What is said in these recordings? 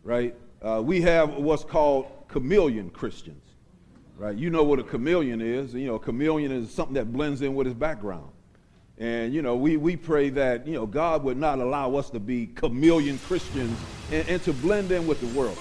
right? We have what's called chameleon Christians, right? You know what a chameleon is. You know, a chameleon is something that blends in with his background. And, you know, we pray that, you know, God would not allow us to be chameleon Christians and to blend in with the world.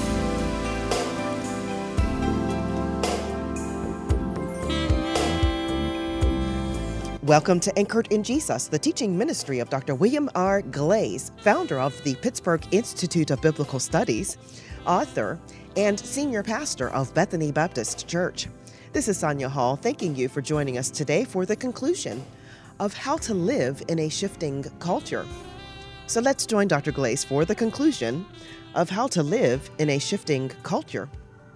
Welcome to Anchored in Jesus, the teaching ministry of Dr. William R. Glaze, founder of the Pittsburgh Institute of Biblical Studies, author, and senior pastor of Bethany Baptist Church. This is Sonia Hall, thanking you for joining us today for the conclusion of How to Live in a Shifting Culture. So let's join Dr. Glaze for the conclusion of How to Live in a Shifting Culture.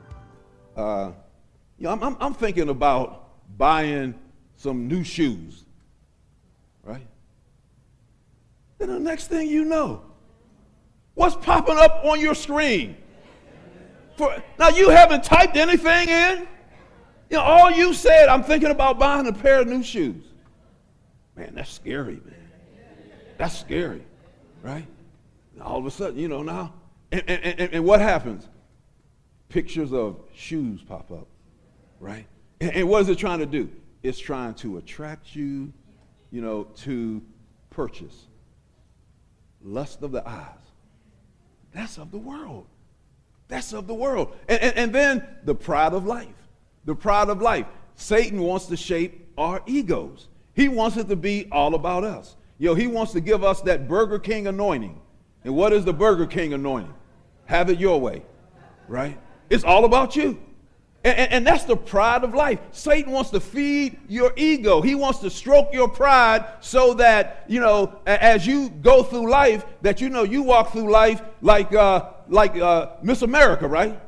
I'm thinking about buying some new shoes, right? Then the next thing you know, what's popping up on your screen? Now you haven't typed anything in. You know, all you said, I'm thinking about buying a pair of new shoes. Man, that's scary, man. That's scary, right? All of a sudden, you know, now, and what happens? Pictures of shoes pop up, right? And what is it trying to do? It's trying to attract you, you know, to purchase. Lust of the eyes. That's of the world. That's of the world. And then the pride of life. The pride of life. Satan wants to shape our egos. He wants it to be all about us. You know, he wants to give us that Burger King anointing. And what is the Burger King anointing? Have it your way, right? It's all about you. And that's the pride of life. Satan wants to feed your ego. He wants to stroke your pride so that, you know, as you go through life, that, you know, you walk through life like Miss America, right?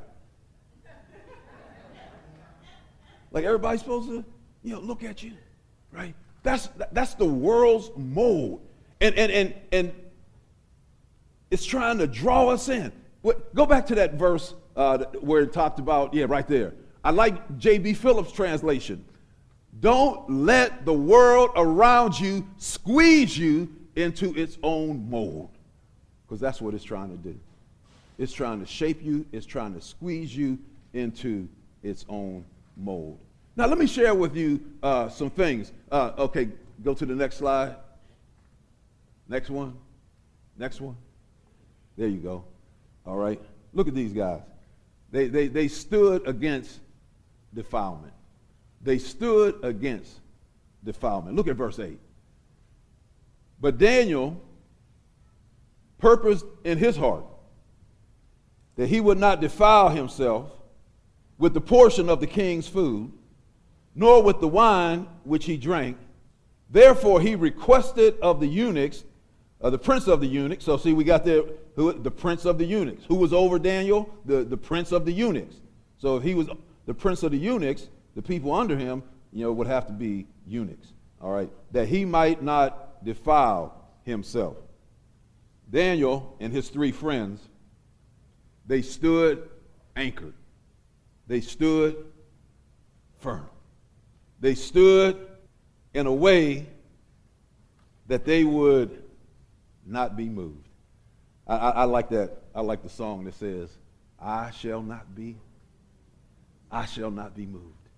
Like everybody's supposed to, you know, look at you, right? That's the world's mold. And it's trying to draw us in. Go back to that verse where it talked about, right there. I like J.B. Phillips' translation. Don't let the world around you squeeze you into its own mold, because that's what it's trying to do. It's trying to shape you. It's trying to squeeze you into its own mold. Now, let me share with you some things. Okay, go to the next slide. Next one. Next one. There you go. All right. Look at these guys. They stood against defilement. They stood against defilement. Look at verse 8. But Daniel purposed in his heart that he would not defile himself with the portion of the king's food, nor with the wine which he drank. Therefore he requested of the eunuchs, the prince of the eunuchs. So see, we got there, the prince of the eunuchs. Who was over Daniel? The prince of the eunuchs. So if he was the prince of the eunuchs, the people under him, you know, would have to be eunuchs. All right, that he might not defile himself. Daniel and his three friends, they stood anchored. They stood firm. They stood in a way that they would not be moved. I like that. I like the song that says, I shall not be moved. I shall not be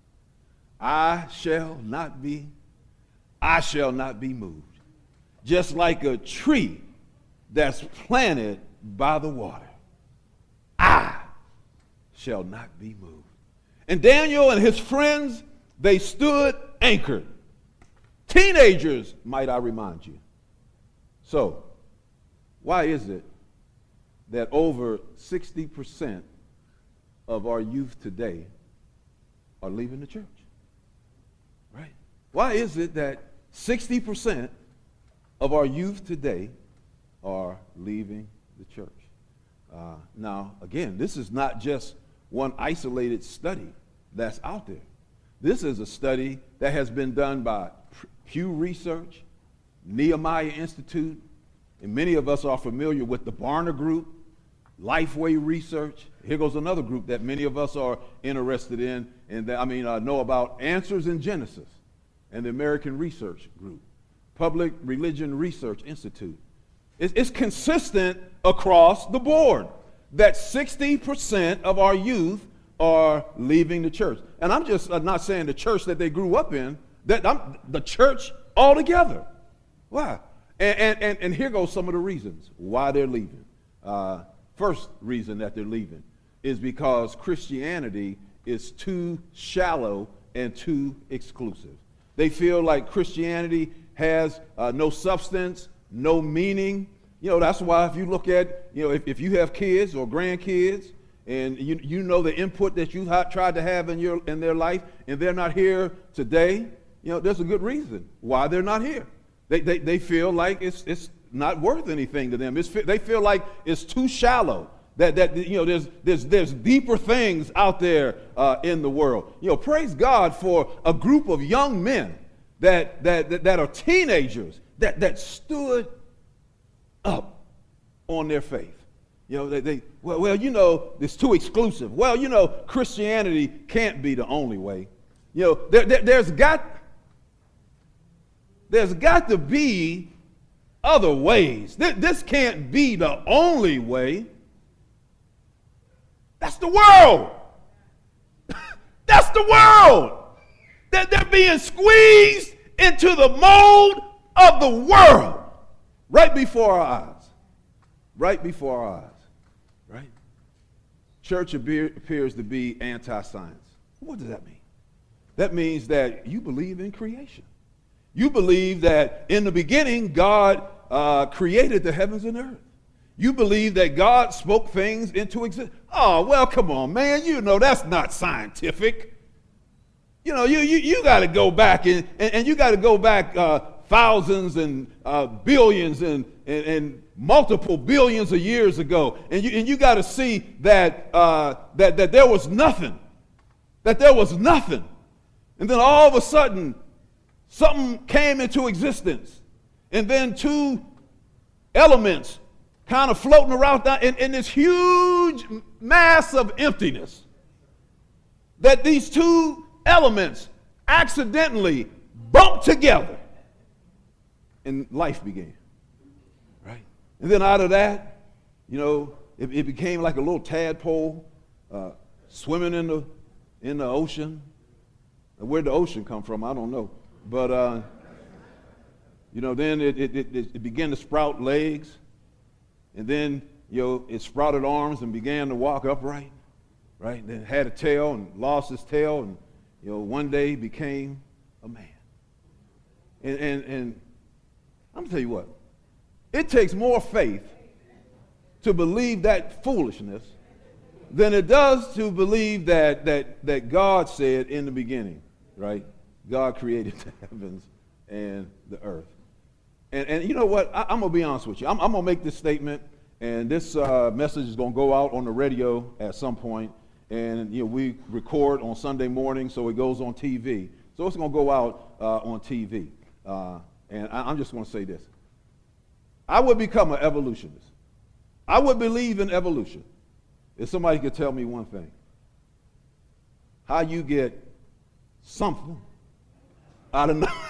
moved. Just like a tree that's planted by the water. I shall not be moved. And Daniel and his friends, they stood anchored. Teenagers, might I remind you. So, why is it that over 60% of our youth today are leaving the church? Right? Why is it that 60% of our youth today are leaving the church? Now, again, this is not just one isolated study that's out there. This is a study that has been done by Pew Research, Nehemiah Institute, and many of us are familiar with the Barna Group, Lifeway Research. Here goes another group that many of us are interested in, and that, know about, Answers in Genesis, and the American Research Group, Public Religion Research Institute. It's consistent across the board that 60% of our youth are leaving the church. And I'm just not saying the church that they grew up in, the church altogether. Why? And here goes some of the reasons why they're leaving. First reason that they're leaving is because Christianity is too shallow and too exclusive. They feel like Christianity has no substance, no meaning. You know, that's why if you look at, you know, if you have kids or grandkids and you know the input that you tried to have in their life and they're not here today, you know, there's a good reason why they're not here. They feel like it's not worth anything to them. They feel like it's too shallow. That you know, there's deeper things out there in the world. You know, praise God for a group of young men that are teenagers that stood up on their faith. You know, well, you know, it's too exclusive. Well, you know, Christianity can't be the only way. You know, there's got to be other ways. This can't be the only way. That's the world. That's the world. They're being squeezed into the mold of the world right before our eyes. Right before our eyes. Right? Church appears to be anti-science. What does that mean? That means that you believe in creation. You believe that in the beginning God created the heavens and earth. You believe that God spoke things into existence. Oh, well, come on, man. You know that's not scientific. You know, you got to go back and you got to go back thousands and billions and multiple billions of years ago, and you got to see that that there was nothing, and then all of a sudden something came into existence, and then two elements kind of floating around in this huge mass of emptiness, that these two elements accidentally bumped together and life began, right? And then out of that, you know, it became like a little tadpole swimming in the ocean. Where'd the ocean come from? I don't know. But, you know, then it began to sprout legs. And then, you know, it sprouted arms and began to walk upright, right? And then it had a tail and lost its tail and, you know, one day became a man. And I'm going to tell you what, it takes more faith to believe that foolishness than it does to believe that God said in the beginning, right? God created the heavens and the earth. And you know what? I'm going to be honest with you. I'm going to make this statement, and this message is going to go out on the radio at some point. And, you know, we record on Sunday morning, so it goes on TV. So it's going to go out on TV. And I'm just going to say this. I would become an evolutionist. I would believe in evolution if somebody could tell me one thing. How you get something out of nothing.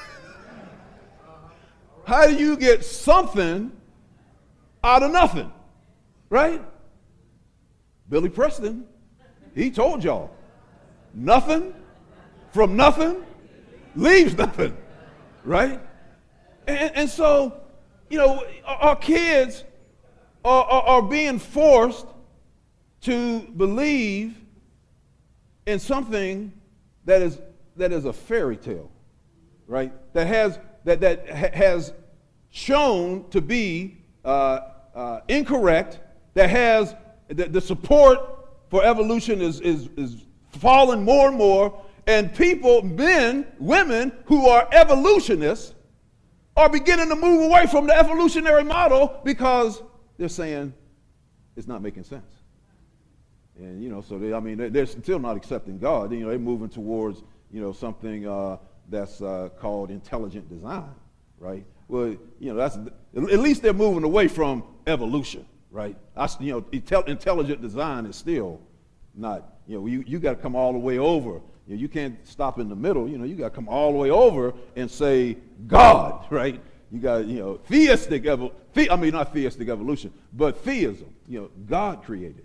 How do you get something out of nothing? Right? Billy Preston, he told y'all, nothing from nothing leaves nothing. Right? And so, you know, our kids are being forced to believe in something that is a fairy tale, right? That has shown to be incorrect. That has the support for evolution is falling more and more, and people, men, women who are evolutionists are beginning to move away from the evolutionary model because they're saying it's not making sense. And, you know, so they're still not accepting God. You know, they're moving towards, you know, something that's called intelligent design, right? Well, you know, that's at least they're moving away from evolution, right? You know, intelligent design is still not, you know, you got to come all the way over. You know, you can't stop in the middle. You know, you got to come all the way over and say God, right? You got, you know, not theistic evolution, but theism. You know, God created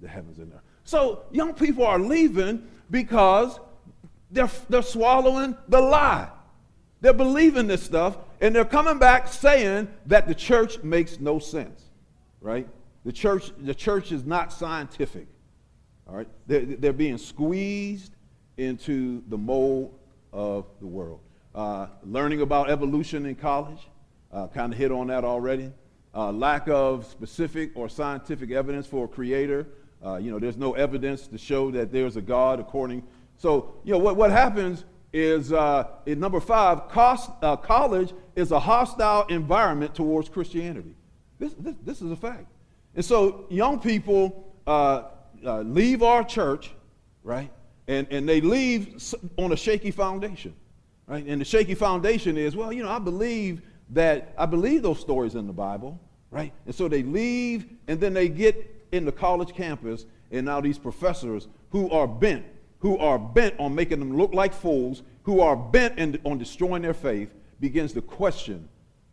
the heavens and earth. So young people are leaving because they're swallowing the lie. They're believing this stuff, and they're coming back saying that the church makes no sense, right? The church is not scientific, all right? They're being squeezed into the mold of the world. Learning about evolution in college, kind of hit on that already. Lack of specific or scientific evidence for a creator. There's no evidence to show that there's a God according. So, what happens is, in number 5, college is a hostile environment towards Christianity. This is a fact. And so young people leave our church, right? And they leave on a shaky foundation, right? And the shaky foundation is, I believe those stories in the Bible, right? And so they leave, and then they get in the college campus, and now these professors who are bent on making them look like fools, who are bent on destroying their faith, begins to question,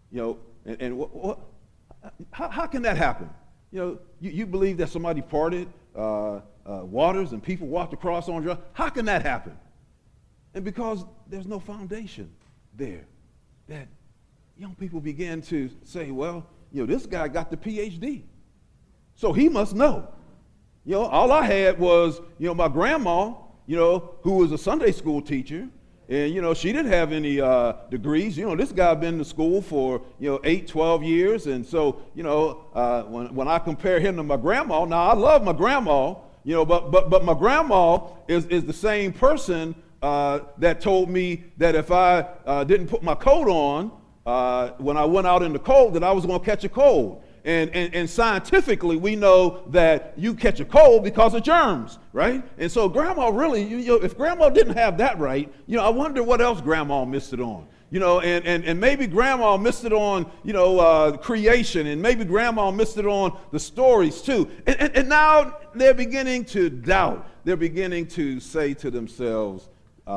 how can that happen? You believe that somebody parted waters and people walked across on dry. How can that happen? And because there's no foundation there, that young people begin to say, this guy got the PhD, so he must know. All I had was, my grandma, who was a Sunday school teacher, and, she didn't have any degrees. This guy been to school for, 8, 12 years. And so, when I compare him to my grandma, now I love my grandma, but my grandma is the same person that told me that if I didn't put my coat on when I went out in the cold, that I was going to catch a cold. And scientifically, we know that you catch a cold because of germs, right? And so grandma really, if grandma didn't have that right, I wonder what else grandma missed it on. And maybe grandma missed it on, creation, and maybe grandma missed it on the stories too. And now they're beginning to doubt. They're beginning to say to themselves,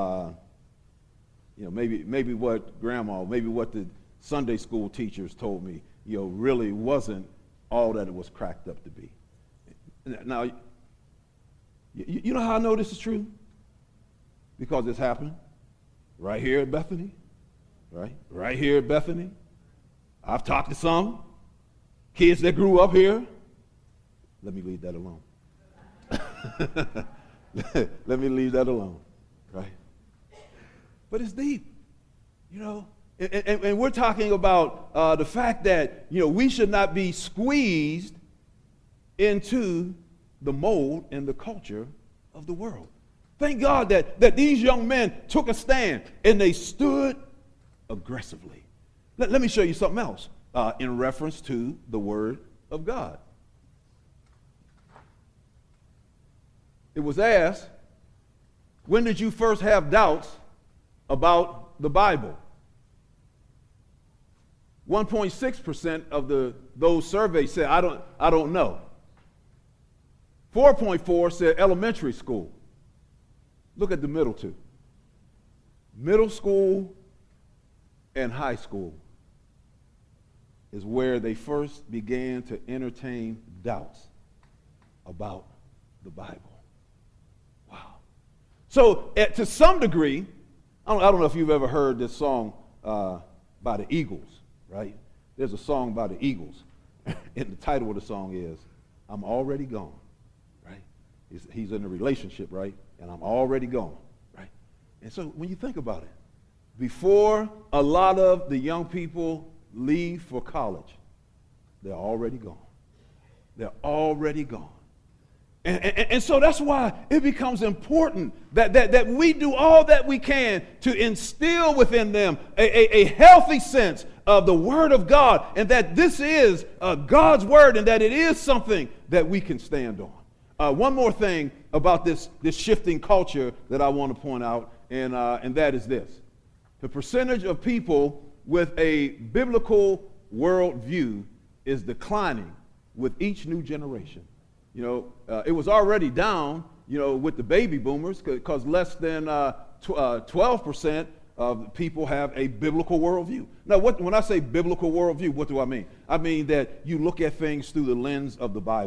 maybe what the Sunday school teachers told me, really wasn't all that it was cracked up to be. Now, you know how I know this is true? Because it's happened right here at Bethany, right? Right here at Bethany. I've talked to some kids that grew up here. Let me leave that alone. Let me leave that alone, right? But it's deep, And we're talking about the fact that, we should not be squeezed into the mold and the culture of the world. Thank God that these young men took a stand and they stood aggressively. Let me show you something else in reference to the Word of God. It was asked, when did you first have doubts about the Bible? 1.6% of those surveyed said, I don't know. 4.4 said elementary school. Look at the middle two. Middle school and high school is where they first began to entertain doubts about the Bible. Wow. So to some degree, I don't know if you've ever heard this song by the Eagles. Right? There's a song by the Eagles, and the title of the song is, I'm Already Gone, right? He's in a relationship, right? And I'm already gone, right? And so when you think about it, before a lot of the young people leave for college, they're already gone. They're already gone. And so that's why it becomes important that we do all that we can to instill within them a healthy sense of the Word of God, and that this is God's Word, and that it is something that we can stand on. One more thing about this shifting culture that I want to point out, and that is this. The percentage of people with a biblical worldview is declining with each new generation. It was already down, with the baby boomers, because less than 12% of people have a biblical worldview. Now, when I say biblical worldview, what do I mean? I mean that you look at things through the lens of the Bible,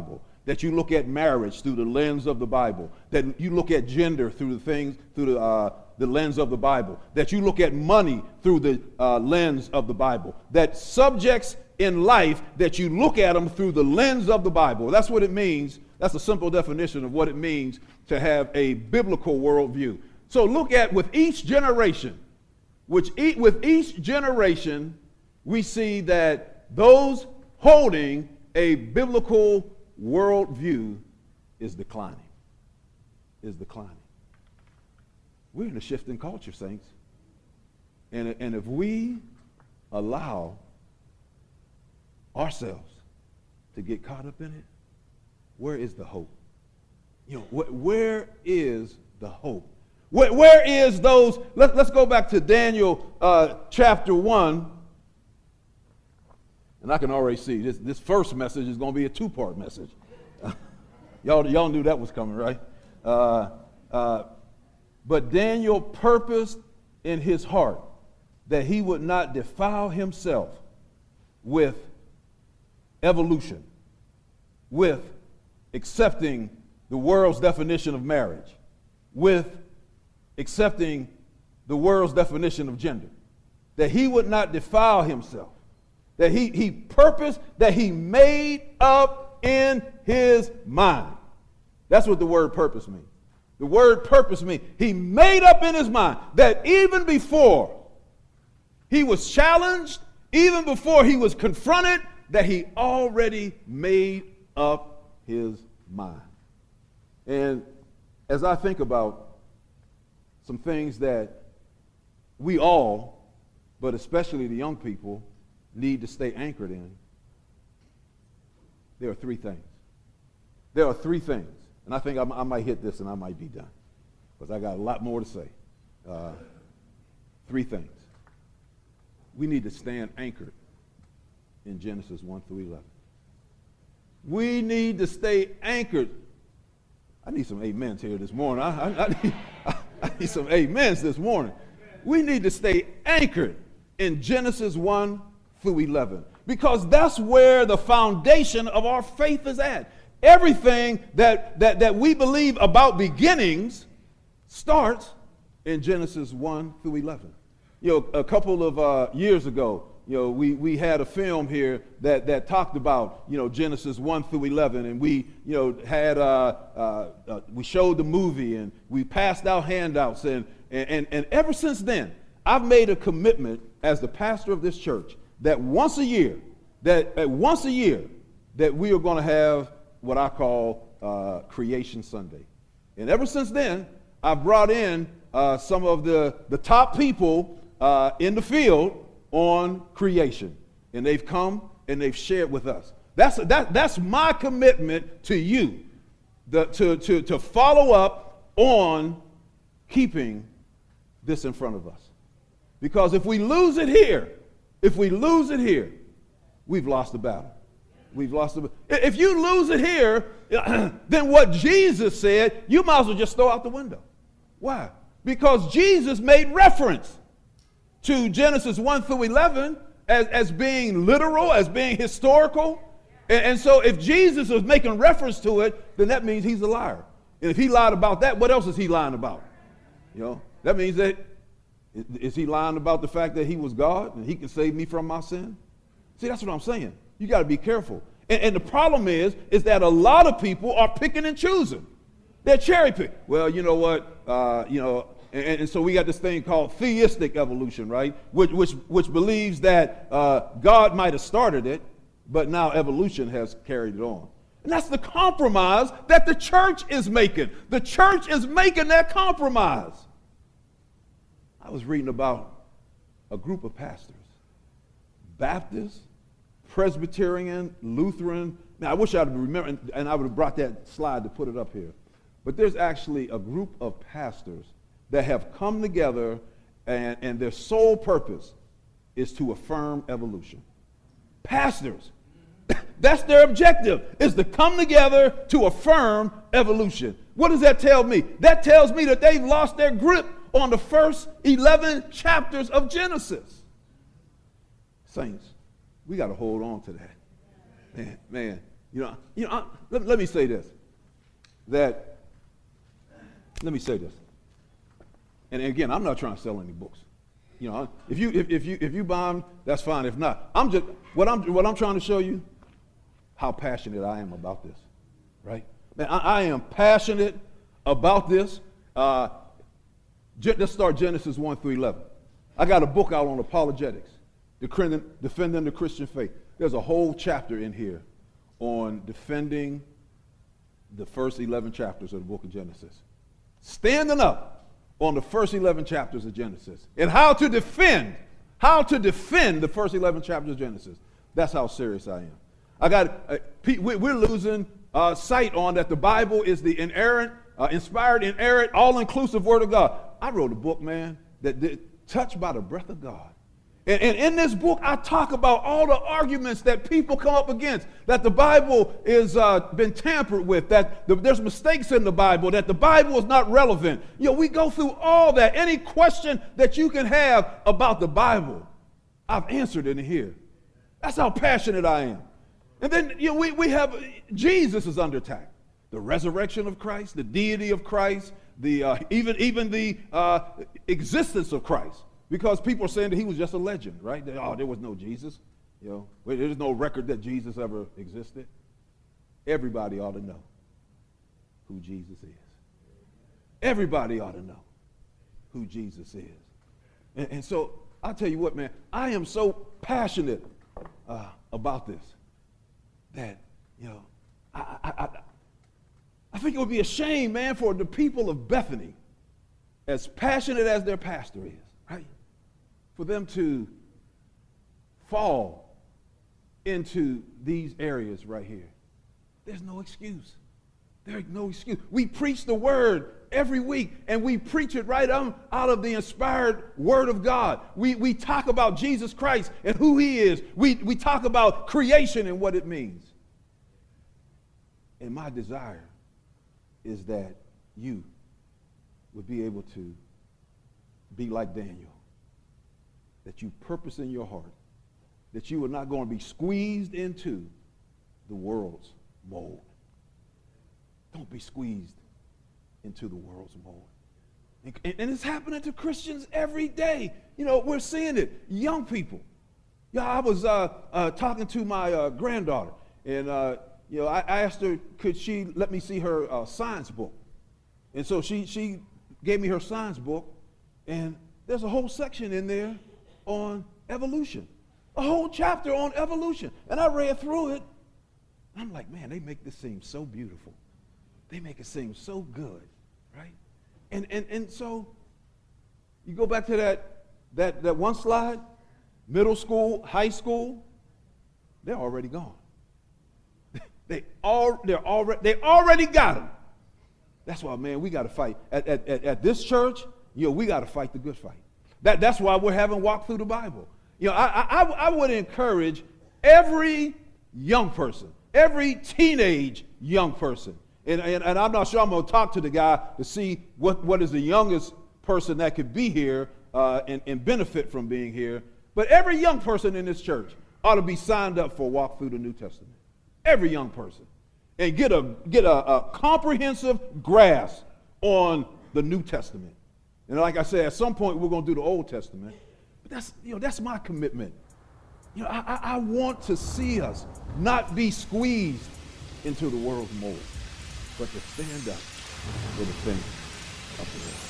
that you look at marriage through the lens of the Bible, that you look at gender through the lens of the Bible, that you look at money through the lens of the Bible, that subjects in life, that you look at them through the lens of the Bible. That's what it means. That's a simple definition of what it means to have a biblical worldview. So look at with each generation, with each generation, we see that those holding a biblical worldview is declining. We're in a shifting culture, saints. And if we allow ourselves to get caught up in it, where is the hope? Where is the hope? Where is those? Let's go back to Daniel chapter 1. And I can already see this first message is going to be a two-part message. Y'all knew that was coming, right? But Daniel purposed in his heart that he would not defile himself with evolution, with accepting the world's definition of marriage, with accepting the world's definition of gender, that he would not defile himself, that he purposed, that he made up in his mind. That's what the word purpose means. The word purpose means he made up in his mind that even before he was challenged, even before he was confronted, that he already made up his mind. And as I think about some things that we all, but especially the young people, need to stay anchored in, there are three things. There are three things. And I think I might hit this and I might be done, because I got a lot more to say. Three things. We need to stand anchored in Genesis 1 through 11. We need to stay anchored. I need some amens here this morning. I need some amens this morning. We need to stay anchored in Genesis 1 through 11, because that's where the foundation of our faith is at. Everything that we believe about beginnings starts in Genesis 1 through 11. A couple of years ago, we had a film here that talked about, Genesis 1 through 11, and we, had, we showed the movie and we passed out handouts, and ever since then, I've made a commitment as the pastor of this church that once a year, that we are going to have what I call Creation Sunday. And ever since then, I've brought in some of the top people in the field on creation. And they've come and they've shared with us. That's my commitment to you, to follow up on keeping this in front of us. Because if we lose it here, we've lost the battle. We've lost the battle. If you lose it here, then what Jesus said, you might as well just throw out the window. Why? Because Jesus made reference to Genesis 1 through 11 as being literal, as being historical. And so if Jesus is making reference to it, then that means he's a liar. And if he lied about that, what else is he lying about? That means that, is he lying about the fact that he was God and he can save me from my sin? See, that's what I'm saying. You got to be careful. And the problem is that a lot of people are picking and choosing. They're cherry picking. Well, you know what? And so we got this thing called theistic evolution, right? Which believes that God might have started it, but now evolution has carried it on. And that's the compromise that the church is making. The church is making that compromise. I was reading about a group of pastors, Baptist, Presbyterian, Lutheran. Now, I wish I'd remembered, and I would have brought that slide to put it up here. But there's actually a group of pastors that have come together, and their sole purpose is to affirm evolution. Pastors, that's their objective, is to come together to affirm evolution. What does that tell me? That tells me that they've lost their grip on the first 11 chapters of Genesis. Saints, we got to hold on to that. Man, Let me say this. Let me say this. And again, I'm not trying to sell any books. If you buy them, that's fine. If not, what I'm trying to show you, how passionate I am about this, right? Man, I am passionate about this. Let's start Genesis 1-11. I got a book out on apologetics, defending the Christian faith. There's a whole chapter in here on defending the first 11 chapters of the book of Genesis. Standing up on the first 11 chapters of Genesis and how to defend the first 11 chapters of Genesis. That's how serious I am. We're losing sight on that the Bible is the inspired, inerrant, all-inclusive Word of God. I wrote a book, man, touched by the breath of God. And in this book, I talk about all the arguments that people come up against, that the Bible is been tampered with, that there's mistakes in the Bible, that the Bible is not relevant. We go through all that. Any question that you can have about the Bible, I've answered in here. That's how passionate I am. And then we have Jesus is under attack. The resurrection of Christ, the deity of Christ, even the existence of Christ. Because people are saying that he was just a legend, right? There was no Jesus. There's no record that Jesus ever existed. Everybody ought to know who Jesus is. Everybody ought to know who Jesus is. And so I'll tell you what, man, I am so passionate about this that, I think it would be a shame, man, for the people of Bethany, as passionate as their pastor is, right? For them to fall into these areas right here. There's no excuse. There's no excuse. We preach the word every week, and we preach it right out of the inspired word of God. We talk about Jesus Christ and who he is. We talk about creation and what it means. And my desire is that you would be able to be like Daniel. That you purpose in your heart that you are not going to be squeezed into the world's mold. Don't be squeezed into the world's mold. And it's happening to Christians every day. We're seeing it. Young people. I was talking to my granddaughter, and I asked her, could she let me see her science book? And so she gave me her science book, and there's a whole section in there on evolution, a whole chapter on evolution. And I read through it. I'm like, man, they make this seem so beautiful. They make it seem so good, right? And so you go back to that one slide, middle school, high school, they're already gone. They already got them. That's why, man, we got to fight. At this church, we got to fight the good fight. That's why we're having Walk Through the Bible. I would encourage every young person, every teenage young person, and I'm not sure I'm going to talk to the guy to see what is the youngest person that could be here and benefit from being here. But every young person in this church ought to be signed up for Walk Through the New Testament. Every young person. And get a comprehensive grasp on the New Testament. And like I said, at some point we're going to do the Old Testament. But that's my commitment. I want to see us not be squeezed into the world's mold, but to stand up for the things of the Lord.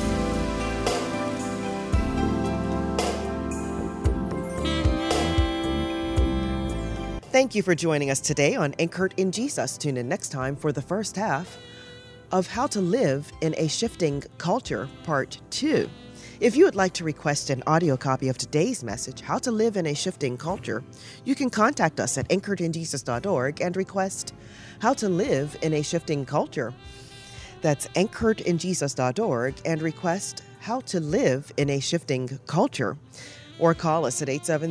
Thank you for joining us today on Anchored in Jesus. Tune in next time for the first half of How to Live in a Shifting Culture, Part 2. If you would like to request an audio copy of today's message, How to Live in a Shifting Culture, you can contact us at anchoredinjesus.org and request How to Live in a Shifting Culture. That's anchoredinjesus.org and request How to Live in a Shifting Culture. Or call us at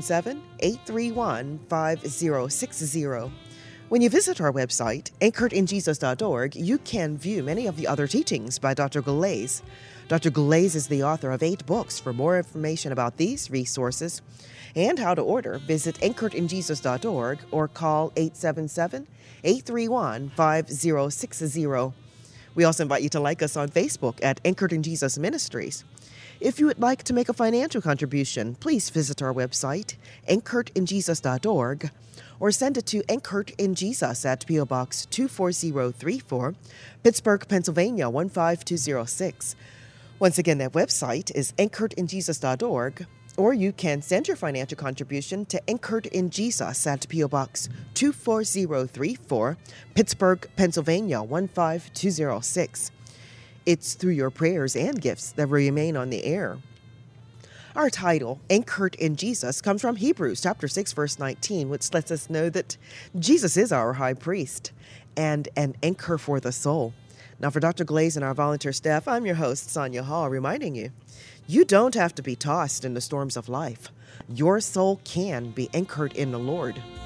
877-831-5060. When you visit our website, anchoredinjesus.org, you can view many of the other teachings by Dr. Gullais. Dr. Gullais is the author of 8 books. For more information about these resources and how to order, visit anchoredinjesus.org or call 831-5060. We also invite you to like us on Facebook at Anchored in Jesus Ministries. If you would like to make a financial contribution, please visit our website, anchoredinjesus.org, or send it to Anchored in Jesus at P.O. Box 24034, Pittsburgh, Pennsylvania 15206. Once again, that website is anchoredinjesus.org, or you can send your financial contribution to Anchored in Jesus at P.O. Box 24034, Pittsburgh, Pennsylvania 15206. It's through your prayers and gifts that we remain on the air. Our title, Anchored in Jesus, comes from Hebrews chapter 6, verse 19, which lets us know that Jesus is our high priest and an anchor for the soul. Now, for Dr. Glaze and our volunteer staff, I'm your host, Sonia Hall, reminding you, you don't have to be tossed in the storms of life. Your soul can be anchored in the Lord.